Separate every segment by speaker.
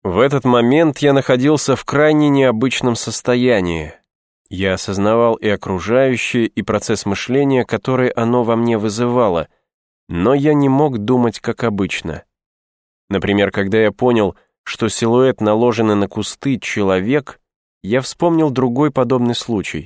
Speaker 1: В этот момент я находился в крайне необычном состоянии. Я осознавал и окружающее, и процесс мышления, который оно во мне вызывало, но я не мог думать как обычно. Например, когда я понял, что силуэт, наложенный на кусты, человек, я вспомнил другой подобный случай.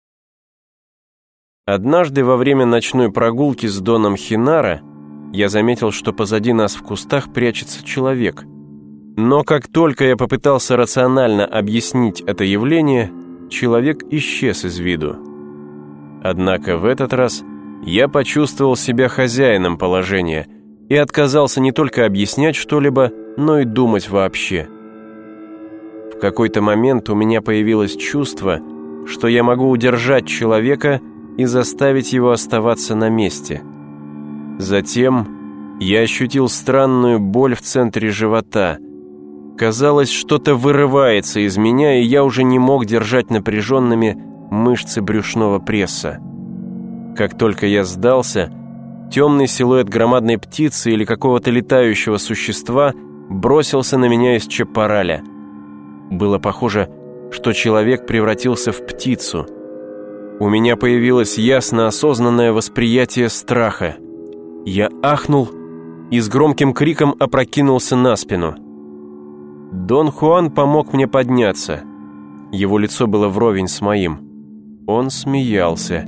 Speaker 1: Однажды во время ночной прогулки с Доном Хинара я заметил, что позади нас в кустах прячется человек. Но как только я попытался рационально объяснить это явление, человек исчез из виду. Однако в этот раз я почувствовал себя хозяином положения и отказался не только объяснять что-либо, но и думать вообще. В какой-то момент у меня появилось чувство, что я могу удержать человека и заставить его оставаться на месте. Затем я ощутил странную боль в центре живота. Казалось, что-то вырывается из меня, и я уже не мог держать напряженными мышцы брюшного пресса. Как только я сдался, темный силуэт громадной птицы или какого-то летающего существа бросился на меня из чапараля. Было похоже, что человек превратился в птицу. У меня появилось ясно осознанное восприятие страха. Я ахнул и с громким криком опрокинулся на спину. Дон Хуан помог мне подняться. Его лицо было вровень с моим. Он смеялся.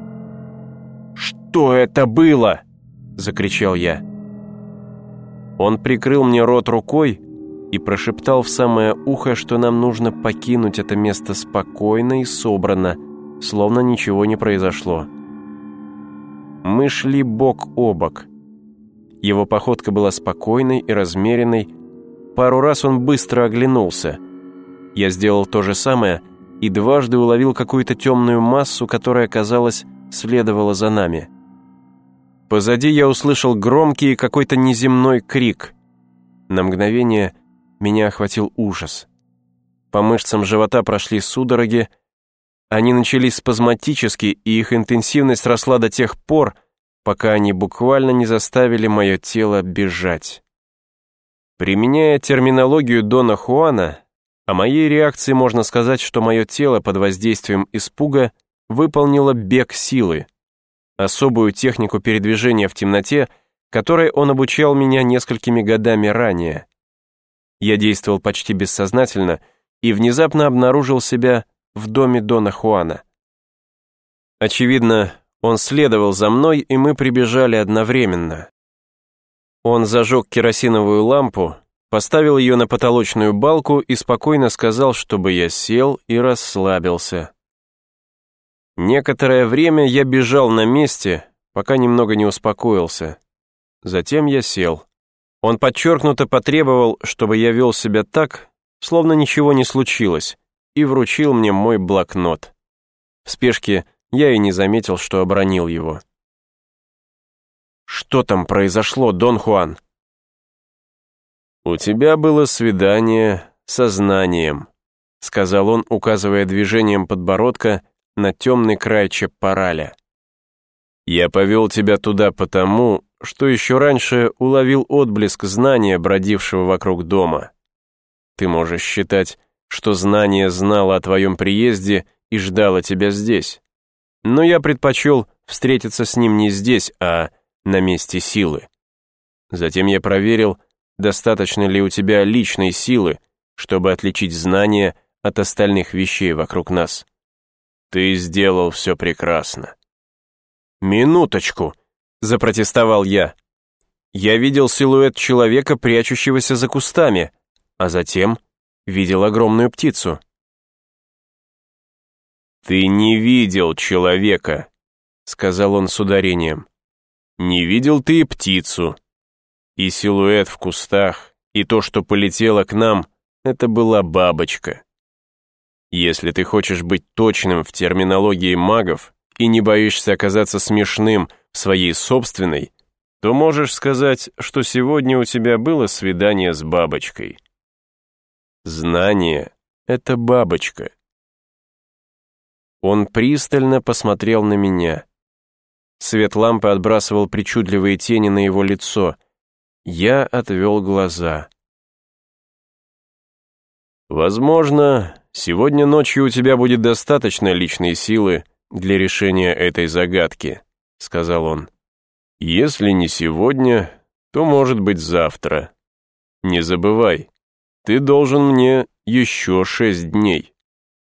Speaker 1: «Что это было?» — закричал я. Он прикрыл мне рот рукой и прошептал в самое ухо, что нам нужно покинуть это место спокойно и собранно, словно ничего не произошло. Мы шли бок о бок. Его походка была спокойной и размеренной. Пару раз он быстро оглянулся. Я сделал то же самое и дважды уловил какую-то темную массу, которая, казалось, следовала за нами. Позади я услышал громкий какой-то неземной крик. На мгновение меня охватил ужас. По мышцам живота прошли судороги. Они начались спазматически, и их интенсивность росла до тех пор, пока они буквально не заставили мое тело бежать. Применяя терминологию Дона Хуана, о моей реакции можно сказать, что мое тело под воздействием испуга выполнило бег силы, особую технику передвижения в темноте, которой он обучал меня несколькими годами ранее. Я действовал почти бессознательно и внезапно обнаружил себя в доме Дона Хуана. Очевидно, он следовал за мной, и мы прибежали одновременно. Он зажег керосиновую лампу, поставил ее на потолочную балку и спокойно сказал, чтобы я сел и расслабился. Некоторое время я бежал на месте, пока немного не успокоился. Затем я сел. Он подчеркнуто потребовал, чтобы я вел себя так, словно ничего не случилось, и вручил мне мой блокнот. В спешке я и не заметил, что обронил его. «Что там произошло, Дон Хуан?» «У тебя было свидание со знанием», — сказал он, указывая движением подбородка на темный край чапараля. «Я повел тебя туда потому, что еще раньше уловил отблеск знания, бродившего вокруг дома. Ты можешь считать, что знание знало о твоем приезде и ждало тебя здесь. Но я предпочел встретиться с ним не здесь, а на месте силы. Затем я проверил, достаточно ли у тебя личной силы, чтобы отличить знание от остальных вещей вокруг нас. Ты сделал все прекрасно». «Минуточку», — запротестовал я. «Я видел силуэт человека, прячущегося за кустами, а затем видел огромную птицу». «Ты не видел человека», — сказал он с ударением. «Не видел ты и птицу. И силуэт в кустах, и то, что полетело к нам, это была бабочка. Если ты хочешь быть точным в терминологии магов и не боишься оказаться смешным в своей собственной, то можешь сказать, что сегодня у тебя было свидание с бабочкой. Знание — это бабочка». Он пристально посмотрел на меня. Свет лампы отбрасывал причудливые тени на его лицо. Я отвел глаза. «Возможно, сегодня ночью у тебя будет достаточно личной силы для решения этой загадки», — сказал он. «Если не сегодня, то, может быть, завтра. Не забывай, ты должен мне еще 6 дней».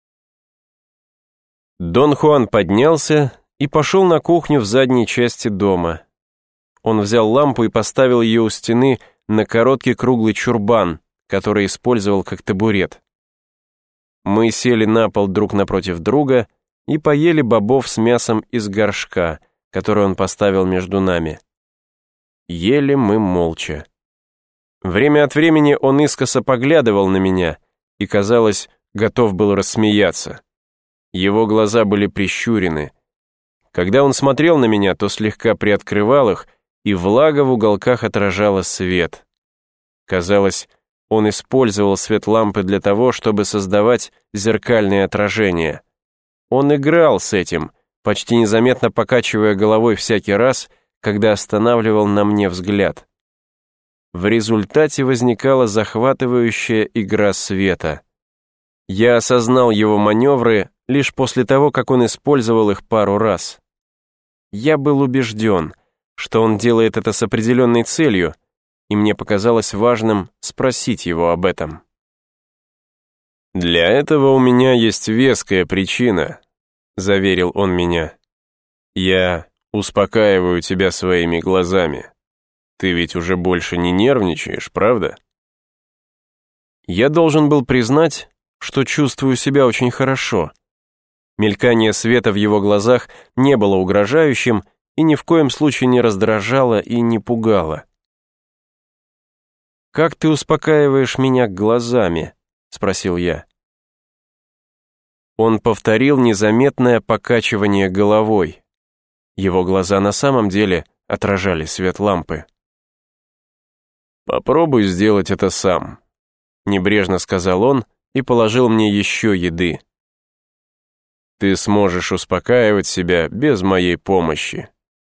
Speaker 1: Дон Хуан поднялся и пошел на кухню в задней части дома. Он взял лампу и поставил ее у стены на короткий круглый чурбан, который использовал как табурет. Мы сели на пол друг напротив друга и поели бобов с мясом из горшка, который он поставил между нами. Ели мы молча. Время от времени он искоса поглядывал на меня и, казалось, готов был рассмеяться. Его глаза были прищурены. Когда он смотрел на меня, то слегка приоткрывал их, и влага в уголках отражала свет. Казалось, он использовал свет лампы для того, чтобы создавать зеркальные отражения. Он играл с этим, почти незаметно покачивая головой всякий раз, когда останавливал на мне взгляд. В результате возникала захватывающая игра света. Я осознал его маневры лишь после того, как он использовал их пару раз. Я был убежден, что он делает это с определенной целью, и мне показалось важным спросить его об этом. «Для этого у меня есть веская причина», — заверил он меня. «Я успокаиваю тебя своими глазами. Ты ведь уже больше не нервничаешь, правда?» Я должен был признать, что чувствую себя очень хорошо. Мелькание света в его глазах не было угрожающим и ни в коем случае не раздражало и не пугало. «Как ты успокаиваешь меня глазами?» — спросил я. Он повторил незаметное покачивание головой. Его глаза на самом деле отражали свет лампы. «Попробуй сделать это сам», — небрежно сказал он и положил мне еще еды. «Ты сможешь успокаивать себя без моей помощи».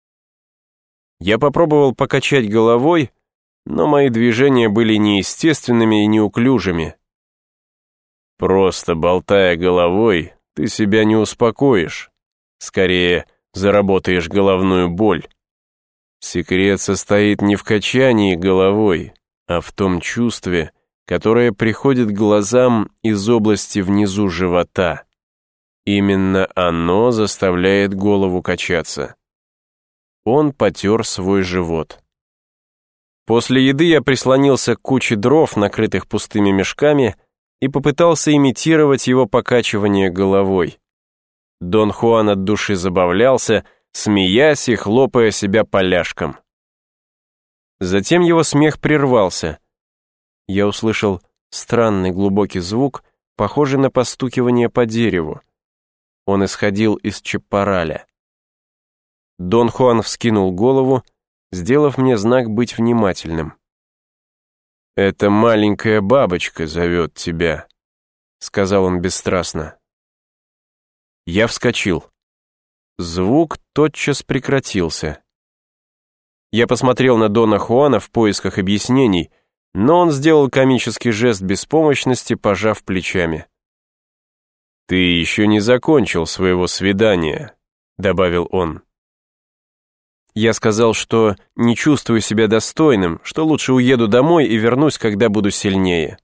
Speaker 1: Я попробовал покачать головой, но мои движения были неестественными и неуклюжими. «Просто болтая головой, ты себя не успокоишь. Скорее, заработаешь головную боль. Секрет состоит не в качании головой, а в том чувстве, которое приходит к глазам из области внизу живота. Именно оно заставляет голову качаться». Он потер свой живот. После еды я прислонился к куче дров, накрытых пустыми мешками, и попытался имитировать его покачивание головой. Дон Хуан от души забавлялся, смеясь и хлопая себя поляшком. Затем его смех прервался. Я услышал странный глубокий звук, похожий на постукивание по дереву. Он исходил из чаппораля. Дон Хуан вскинул голову, сделав мне знак быть внимательным. «Эта маленькая бабочка зовет тебя», — сказал он бесстрастно. Я вскочил. Звук тотчас прекратился. Я посмотрел на Дона Хуана в поисках объяснений, но он сделал комический жест беспомощности, пожав плечами. «Ты еще не закончил своего свидания», — добавил он. Я сказал, что не чувствую себя достойным, что лучше уеду домой и вернусь, когда буду сильнее.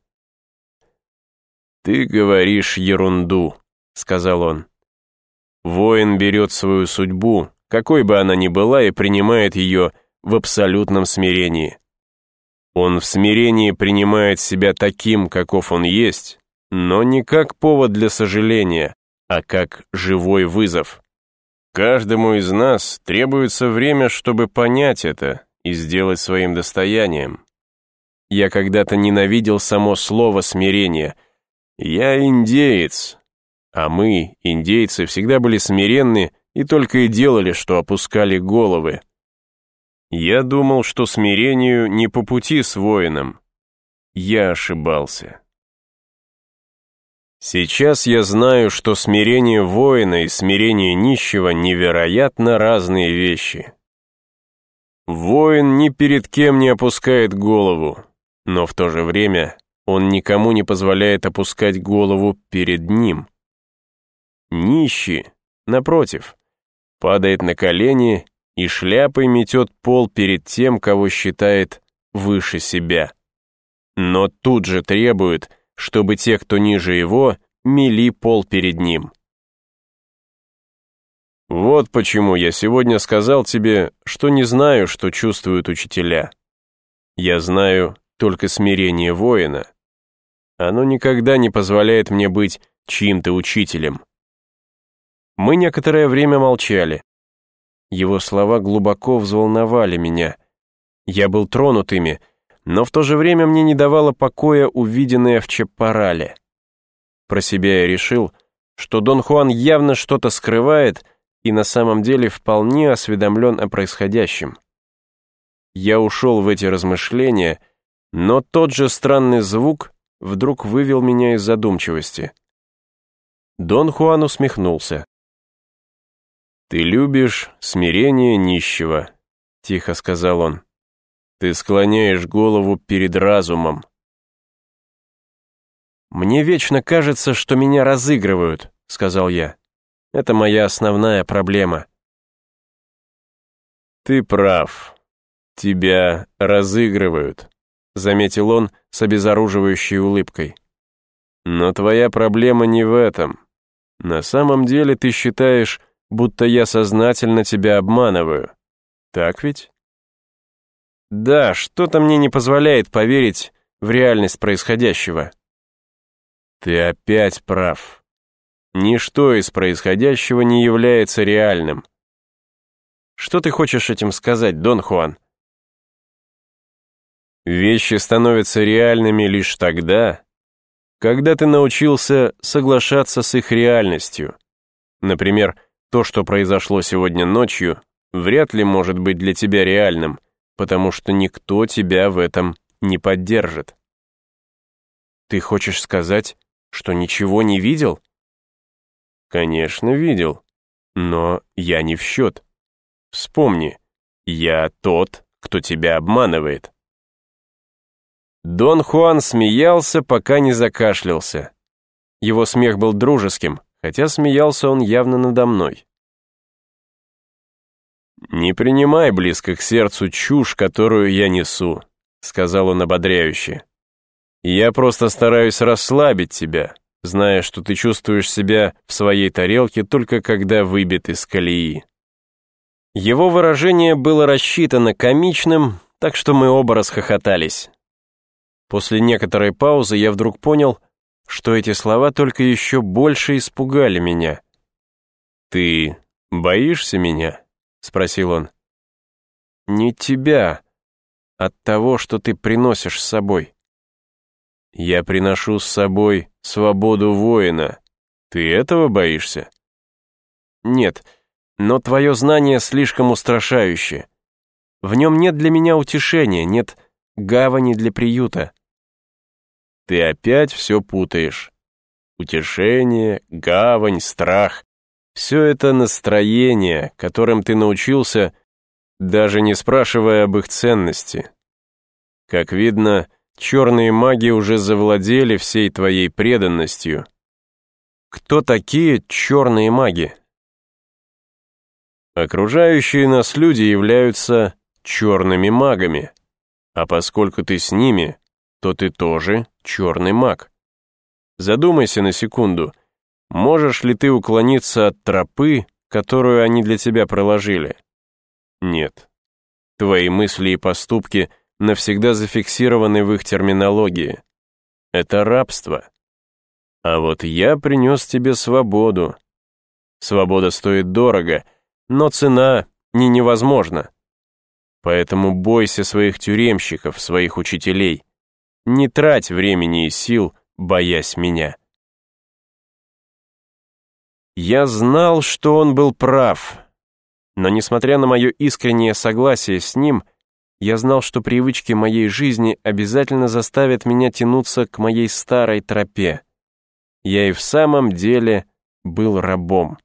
Speaker 1: «Ты говоришь ерунду», — сказал он. «Воин берет свою судьбу, какой бы она ни была, и принимает ее в абсолютном смирении. Он в смирении принимает себя таким, каков он есть, но не как повод для сожаления, а как живой вызов. Каждому из нас требуется время, чтобы понять это и сделать своим достоянием. Я когда-то ненавидел само слово «смирение». Я индеец, а мы, индейцы, всегда были смиренны и только и делали, что опускали головы. Я думал, что смирению не по пути с воином. Я ошибался. Сейчас я знаю, что смирение воина и смирение нищего невероятно разные вещи. Воин ни перед кем не опускает голову, но в то же время Он никому не позволяет опускать голову перед ним. Нищий, напротив, падает на колени и шляпой метет пол перед тем, кого считает выше себя. Но тут же требует, чтобы те, кто ниже его, мели пол перед ним. Вот почему я сегодня сказал тебе, что не знаю, что чувствуют учителя. Я знаю только смирение воина. Оно никогда не позволяет мне быть чьим-то учителем. Мы некоторое время молчали. Его слова глубоко взволновали меня. Я был тронут ими, но в то же время мне не давало покоя увиденное в Чаппарале. Про себя я решил, что Дон Хуан явно что-то скрывает и на самом деле вполне осведомлен о происходящем. Я ушел в эти размышления, но тот же странный звук вдруг вывел меня из задумчивости. Дон Хуан усмехнулся. «Ты любишь смирение нищего», — тихо сказал он. «Ты склоняешь голову перед разумом». «Мне вечно кажется, что меня разыгрывают», — сказал я. «Это моя основная проблема». «Ты прав. Тебя разыгрывают», — заметил он с обезоруживающей улыбкой. «Но твоя проблема не в этом. На самом деле ты считаешь, будто я сознательно тебя обманываю. Так ведь?» «Да, что-то мне не позволяет поверить в реальность происходящего». «Ты опять прав. Ничто из происходящего не является реальным». «Что ты хочешь этим сказать, Дон Хуан?» «Вещи становятся реальными лишь тогда, когда ты научился соглашаться с их реальностью. Например, то, что произошло сегодня ночью, вряд ли может быть для тебя реальным, потому что никто тебя в этом не поддержит». «Ты хочешь сказать, что ничего не видел?» «Конечно, видел, но я не в счет. Вспомни, я тот, кто тебя обманывает». Дон Хуан смеялся, пока не закашлялся. Его смех был дружеским, хотя смеялся он явно надо мной. «Не принимай близко к сердцу чушь, которую я несу», — сказал он ободряюще. «Я просто стараюсь расслабить тебя, зная, что ты чувствуешь себя в своей тарелке только когда выбит из колеи». Его выражение было рассчитано комичным, так что мы оба расхохотались. После некоторой паузы я вдруг понял, что эти слова только еще больше испугали меня. «Ты боишься меня?» — спросил он. «Не тебя, от того, что ты приносишь с собой». «Я приношу с собой свободу воина. Ты этого боишься?» «Нет, но твое знание слишком устрашающее. В нем нет для меня утешения, нет гавани для приюта». «Ты опять все путаешь. Утешение, гавань, страх — все это настроение, которым ты научился, даже не спрашивая об их ценности. Как видно, черные маги уже завладели всей твоей преданностью». «Кто такие черные маги?» «Окружающие нас люди являются черными магами, а поскольку ты с ними, то ты тоже черный маг. Задумайся на секунду, можешь ли ты уклониться от тропы, которую они для тебя проложили? Нет. Твои мысли и поступки навсегда зафиксированы в их терминологии. Это рабство. А вот я принес тебе свободу. Свобода стоит дорого, но цена не невозможна. Поэтому бойся своих тюремщиков, своих учителей. Не трать времени и сил, боясь меня». Я знал, что он был прав, но, несмотря на мое искреннее согласие с ним, я знал, что привычки моей жизни обязательно заставят меня тянуться к моей старой тропе. Я и в самом деле был рабом.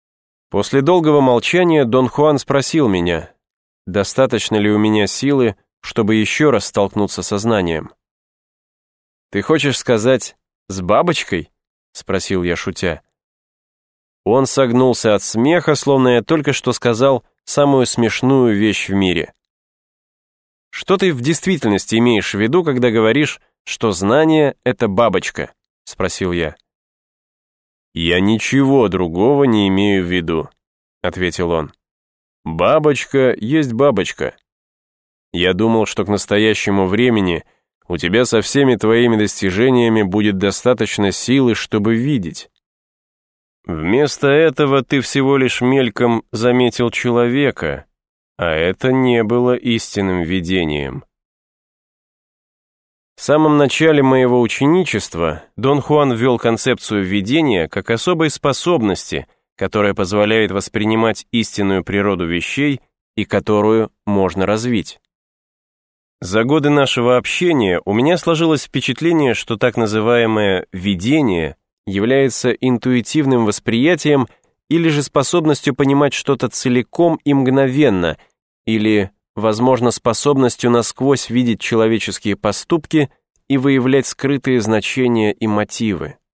Speaker 1: После долгого молчания Дон Хуан спросил меня, достаточно ли у меня силы, чтобы еще раз столкнуться со знанием. «Ты хочешь сказать, с бабочкой?» — спросил я, шутя. Он согнулся от смеха, словно я только что сказал самую смешную вещь в мире. «Что ты в действительности имеешь в виду, когда говоришь, что знание — это бабочка?» — спросил я. «Я ничего другого не имею в виду», — ответил он. «Бабочка есть бабочка. Я думал, что к настоящему времени у тебя со всеми твоими достижениями будет достаточно силы, чтобы видеть. Вместо этого ты всего лишь мельком заметил человека, а это не было истинным видением». В самом начале моего ученичества Дон Хуан ввел концепцию видения как особой способности, которая позволяет воспринимать истинную природу вещей и которую можно развить. За годы нашего общения у меня сложилось впечатление, что так называемое «видение» является интуитивным восприятием или же способностью понимать что-то целиком и мгновенно, или, возможно, способностью насквозь видеть человеческие поступки и выявлять скрытые значения и мотивы.